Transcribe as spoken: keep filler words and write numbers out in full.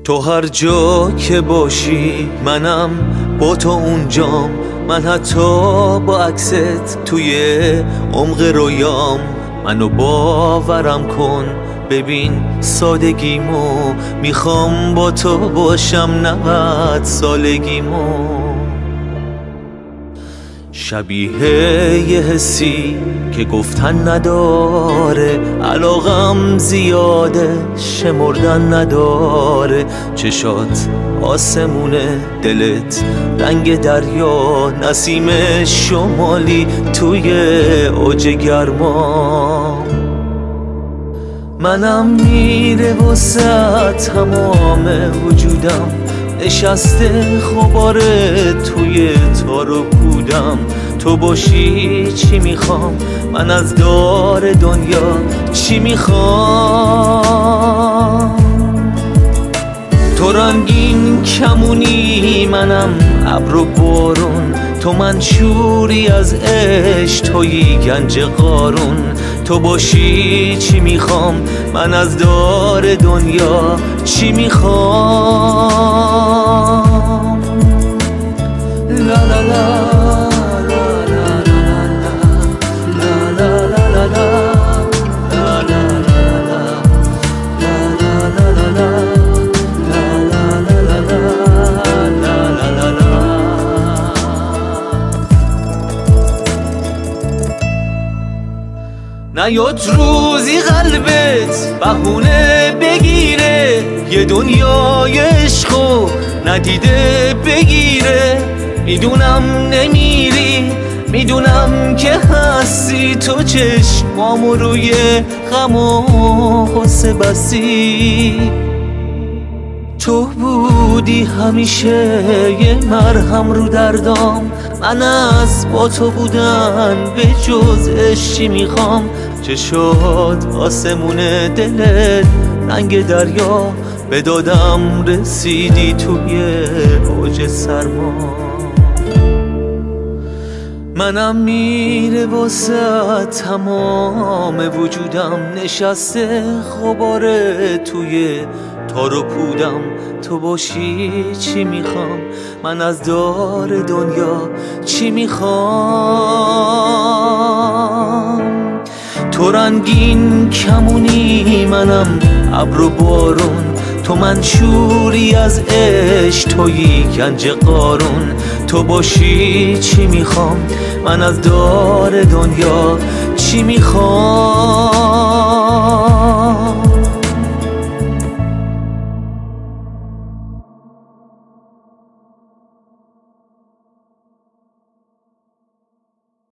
تو هر جا که باشی منم با تو اونجام، من حتی با عکست توی عمق رویام. منو باورم کن ببین سادگیمو، میخوام با تو باشم نود سالگیمو. شبیه یه حسی که گفتن نداره، علاقم زیاده شمردن نداره. چشات آسمونه، دلت رنگ دریا، نسیم شمالی توی اوج گرما. منم میره واسه تمام وجودم، نشسته خباره توی تار و پودم. تو باشی چی میخوام من از دار دنیا، چی میخوام؟ تو رنگین کمونی منم ابر و بارون، تو منشوری از عشق تویی گنج قارون. تو باشی چی میخوام من از دار دنیا، چی میخوام؟ لا لا لا نیاد روزی قلبت بهونه بگیره، یه دنیای عشقو ندیده بگیره. میدونم نمیری، میدونم که هستی، تو چشمامو روی غم و غصه بستی. تو بودی همیشه یه مرهم رو دردام، من از با تو بودن به جز عشقی میخوام. چشات آسمونه، دلت رنگ دریا، به دادم رسیدی توی اوج سرما. منم میره واسه تمام وجودم، نشسته خباره توی تار و پودم. تو باشی چی میخوام من از دار دنیا، چی میخوام؟ تو رنگین کمونی منم ابر و بارون، تو منشوری از عشق تویی گنج قارون. تو باشی چی میخوام من از دار دنیا، چی میخوام؟